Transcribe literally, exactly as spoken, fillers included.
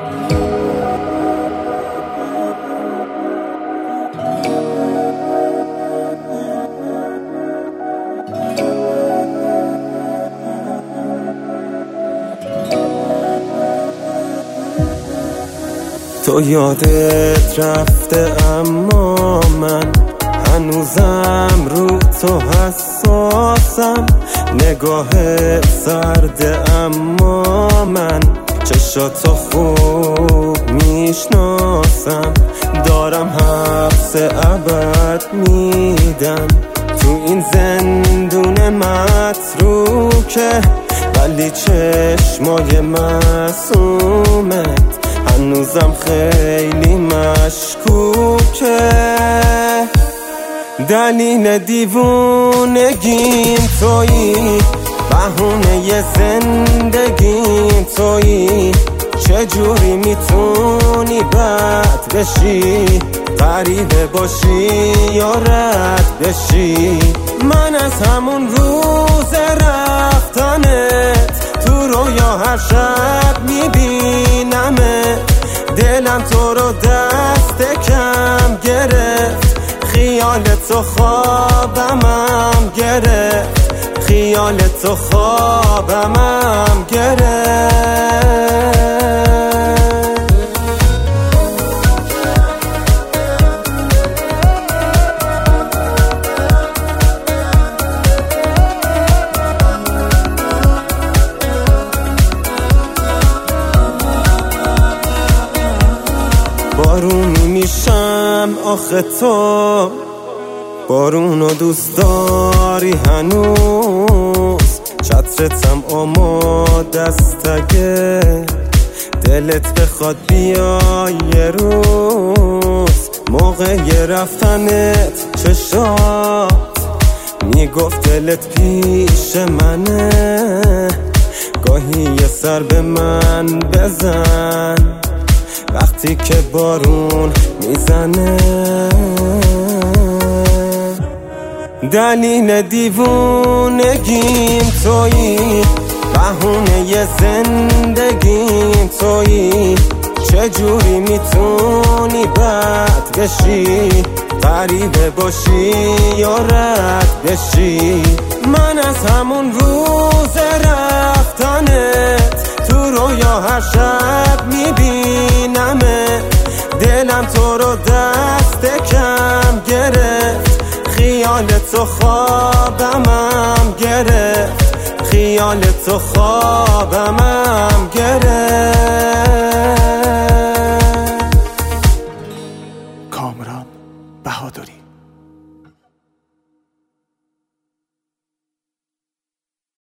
تو یادت رفته اما من هنوزم رو تو حساسم. نگاه سرده اما من چشاتو خوب میشناسم. دارم حبس ابد میدم تو این زندون متروکه، ولی چشمای معصومت هنوزم خیلی مشکوکه. دلیل دیوونگیم تویی، بهونه زندگیم تویی. چجوری میتونی بد بشی، غریبه باشی یا رد بشی؟ من از همون روز رفتنت تو رویا هر شب میبینمت. دلم تو رو دست کم گرفت، خیالت تو خوابمم گرفت، خیالت تو خوابمم گرفت. بارونی میشم آخه تو، بارونو دوست داری هنوز. چترتم آماده است اگه دلت بخواد بیای یه روز. موقع رفتنت چشات میگفت دلت پیش منه. گاهی یه سر به من بزن وقتی که بارون میزنه. دلیل دیوونگیم تویی، بهونه زندگیم تویی. چجوری میتونی بد بشی، غریبه باشی یا رد بشی؟ من از همون روز رفتنت تو رویا هر شب میبینمت. دلم تو رو دست کم گرفت، خیالت تو خوابمم گرفت، خیالت تو خوابمم گرفت. کامران بهادری.